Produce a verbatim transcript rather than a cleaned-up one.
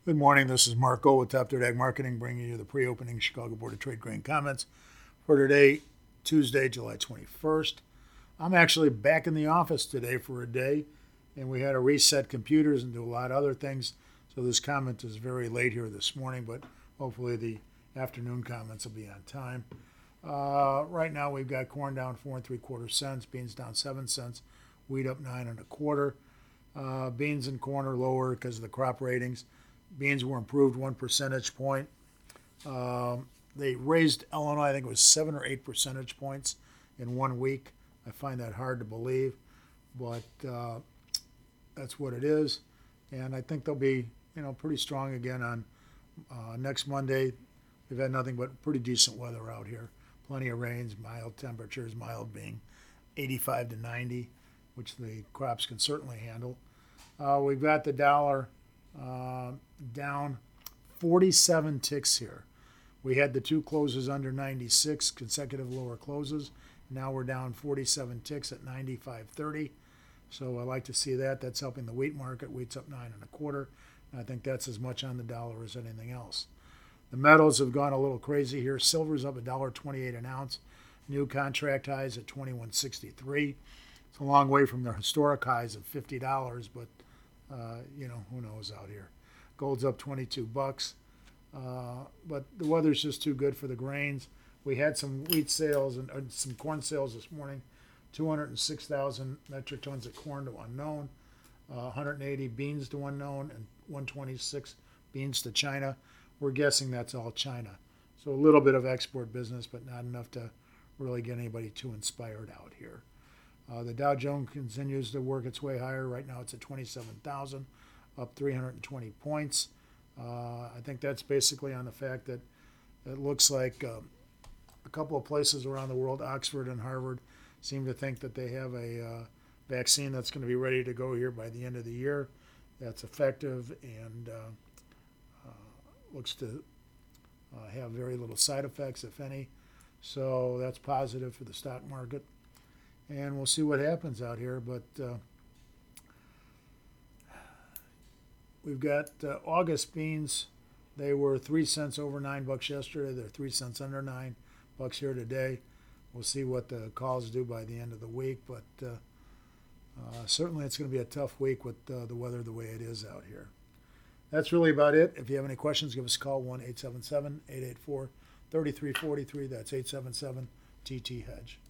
Good morning. This is Mark Gold with Top Third Ag Marketing, bringing you the pre-opening Chicago Board of Trade grain comments for today, Tuesday, July twenty-first. I'm actually back in the office today for a day, and we had to reset computers and do a lot of other things. So this comment is very late here this morning, but hopefully the afternoon comments will be on time. Uh, right now we've got corn down four and three quarter cents, beans down seven cents, wheat up nine and a quarter. Uh, beans and corn are lower because of the crop ratings. Beans were improved one percentage point. Um, they raised Illinois, I think it was seven or eight percentage points in one week. I find that hard to believe, but uh, that's what it is. And I think they'll be, you know, pretty strong again on uh, next Monday. We've had nothing but pretty decent weather out here. Plenty of rains, mild temperatures, mild being eighty-five to ninety, which the crops can certainly handle. Uh, we've got the dollar uh, down forty-seven ticks here. We had the two closes under ninety-six, consecutive lower closes. Now we're down forty-seven ticks at ninety-five thirty. So I like to see that. That's helping the wheat market. Wheat's up nine and a quarter. And I think that's as much on the dollar as anything else. The metals have gone a little crazy here. Silver's up one dollar twenty-eight an ounce. New contract highs at twenty-one sixty-three. It's a long way from their historic highs of fifty dollars, but uh, you know, who knows out here. Gold's up twenty-two bucks. Uh, but the weather's just too good for the grains. We had some wheat sales and uh, some corn sales this morning. two hundred six thousand metric tons of corn to unknown, uh, one hundred eighty beans to unknown, and one hundred twenty-six beans to China. We're guessing that's all China. So a little bit of export business, but not enough to really get anybody too inspired out here. Uh, the Dow Jones continues to work its way higher. Right now it's at twenty-seven thousand, up three hundred twenty points. Uh, I think that's basically on the fact that it looks like um, a couple of places around the world, Oxford and Harvard, seem to think that they have a uh, vaccine that's going to be ready to go here by the end of the year. That's effective and uh, uh, looks to uh, have very little side effects, if any. So that's positive for the stock market. And we'll see what happens out here. But uh, we've got uh, August beans. They were three cents over nine bucks yesterday. They're three cents under nine bucks here today. We'll see what the calls do by the end of the week. But uh, uh, certainly it's going to be a tough week with uh, the weather the way it is out here. That's really about it. If you have any questions, give us a call, one eight seven seven, eight eight four, three three four three. That's eight seven seven T T Hedge.